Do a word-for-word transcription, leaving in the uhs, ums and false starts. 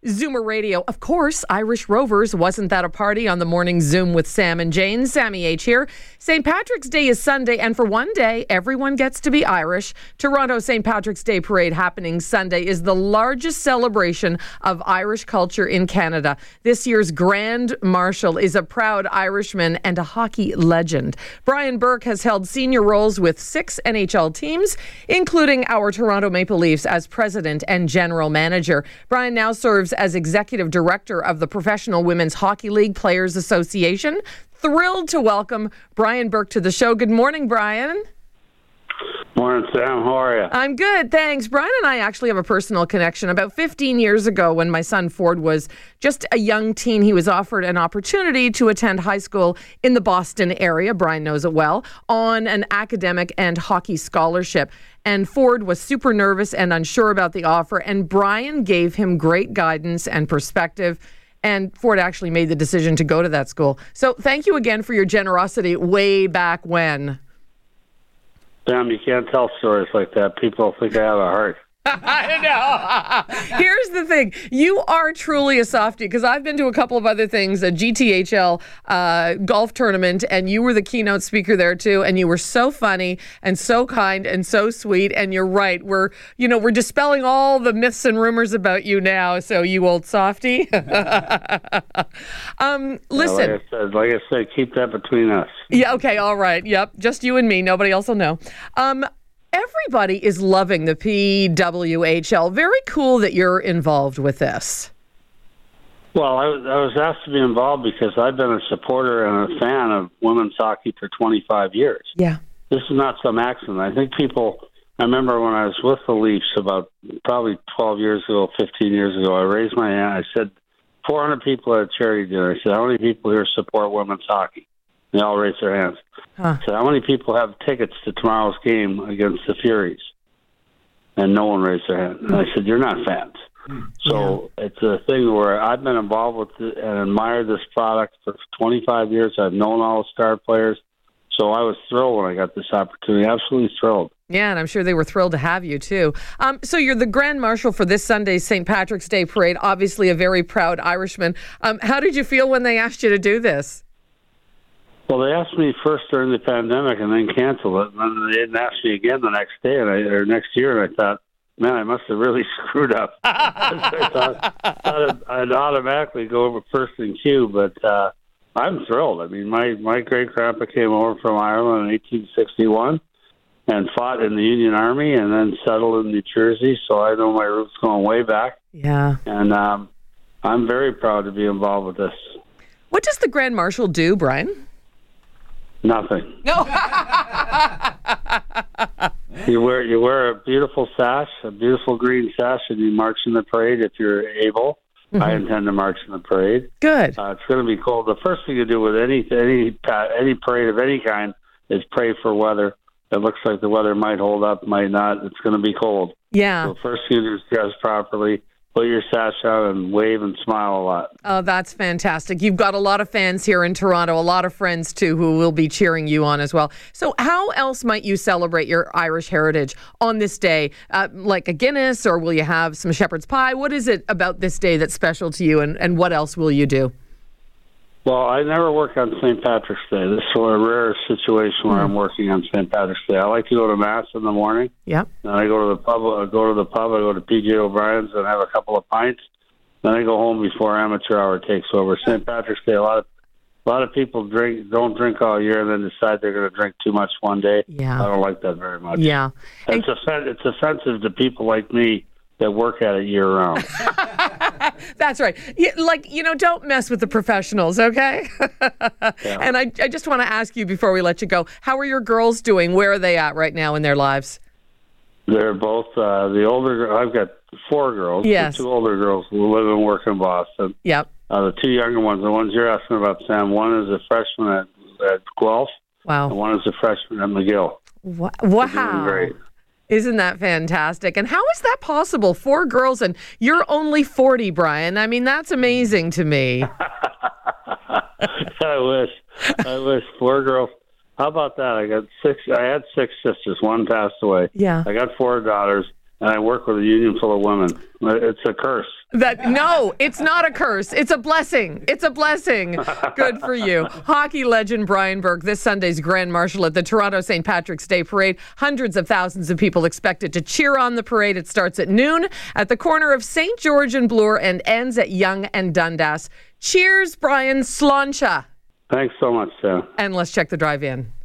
Zoomer Radio. Of course, Irish Rovers. Wasn't that a party on the morning Zoom with Sam and Jane? Sammy H here. Saint Patrick's Day is Sunday, and for one day, everyone gets to be Irish. Toronto Saint Patrick's Day Parade happening Sunday is the largest celebration of Irish culture in Canada. This year's Grand Marshal is a proud Irishman and a hockey legend. Brian Burke has held senior roles with six N H L teams, including our Toronto Maple Leafs as president and general manager. Brian now serves as executive director of the Professional Women's Hockey League Players Association. Thrilled to welcome Brian Burke to the show. Good morning, Brian. Morning, Sam. How are you? I'm good, thanks. Brian and I actually have a personal connection. About fifteen years ago, when my son Ford was just a young teen, he was offered an opportunity to attend high school in the Boston area, Brian knows it well, on an academic and hockey scholarship. And Ford was super nervous and unsure about the offer, and Brian gave him great guidance and perspective. And Ford actually made the decision to go to that school. So thank you again for your generosity way back when. Sam, you can't tell stories like that. People think I have a heart. I know. Here's the thing. You are truly a softie, because I've been to a couple of other things, a G T H L uh, golf tournament, and you were the keynote speaker there too, and you were so funny and so kind and so sweet. And you're right. We're, you know, we're dispelling all the myths and rumors about you now. So you old softie. um, listen. Yeah, like I said, like I said, keep that between us. Yeah. Okay. All right. Yep. Just you and me. Nobody else will know. Um, Everybody is loving the P W H L. Very cool that you're involved with this. Well, I was, I was asked to be involved because I've been a supporter and a fan of women's hockey for twenty-five years. Yeah. This is not some accident. I think people, I remember when I was with the Leafs about probably twelve years ago, fifteen years ago, I raised my hand. I said, four hundred people at a charity dinner. I said, how many people here support women's hockey? They all raised their hands. Huh. So how many people have tickets to tomorrow's game against the Furies? And no one raised their hand. And I said, you're not fans. So yeah. It's a thing where I've been involved with it and admired this product for twenty-five years. I've known all the star players. So I was thrilled when I got this opportunity. Absolutely thrilled. Yeah, and I'm sure they were thrilled to have you, too. Um, so you're the Grand Marshal for this Sunday's Saint Patrick's Day Parade, obviously a very proud Irishman. Um, how did you feel when they asked you to do this? Well, they asked me first during the pandemic and then canceled it. And then they didn't ask me again the next day and I, or next year. And I thought, man, I must have really screwed up. I thought, thought I'd automatically go over first in queue. But uh, I'm thrilled. I mean, my, my great-grandpa came over from Ireland in eighteen sixty-one and fought in the Union Army and then settled in New Jersey. So I know my roots going way back. Yeah. And um, I'm very proud to be involved with this. What does the Grand Marshal do, Brian? Nothing. No. you wear you wear a beautiful sash, a beautiful green sash, and you march in the parade if you're able. Mm-hmm. I intend to march in the parade. Good. Uh, it's going to be cold. The first thing you do with any any any parade of any kind is pray for weather. It looks like the weather might hold up, might not. It's going to be cold. Yeah. So first you do is dress properly. Put your sash out and wave and smile a lot. Oh, that's fantastic. You've got a lot of fans here in Toronto, a lot of friends, too, who will be cheering you on as well. So how else might you celebrate your Irish heritage on this day? Uh, like a Guinness, or will you have some shepherd's pie? What is it about this day that's special to you, and, and what else will you do? Well, I never work on Saint Patrick's Day. This is a rare situation where mm. I'm working on Saint Patrick's Day. I like to go to Mass in the morning. Yep. Then I go to the pub. I go to the pub. I go to P J O'Brien's and have a couple of pints. Then I go home before amateur hour takes over. Saint Patrick's Day. A lot of a lot of people drink don't drink all year and then decide they're going to drink too much one day. Yeah. I don't like that very much. Yeah. It's offen- It's offensive to people like me that work at it year round. That's right. Like, you know, don't mess with the professionals, okay? Yeah. And I, I just want to ask you before we let you go, how are your girls doing? Where are they at right now in their lives? They're both, uh, the older, I've got four girls. Yes. The two older girls who live and work in Boston. Yep. Uh, the two younger ones, the ones you're asking about, Sam, one is a freshman at, at Guelph. Wow. And one is a freshman at McGill. Wow. They're doing great. Isn't that fantastic? And how is that possible? Four girls and you're only forty, Brian. I mean, that's amazing to me. I wish. I wish. Four girls. How about that? I got six. I had six sisters. One passed away. Yeah. I got four daughters, and I work with a union full of women. It's a curse. That no, it's not a curse. It's a blessing. It's a blessing. Good for you. Hockey legend Brian Burke, this Sunday's Grand Marshal at the Toronto Saint Patrick's Day Parade. Hundreds of thousands of people expected to cheer on the parade. It starts at noon at the corner of Saint George and Bloor and ends at Yonge and Dundas. Cheers, Brian. Sláinte. Thanks so much, Sarah. And let's check the drive-in.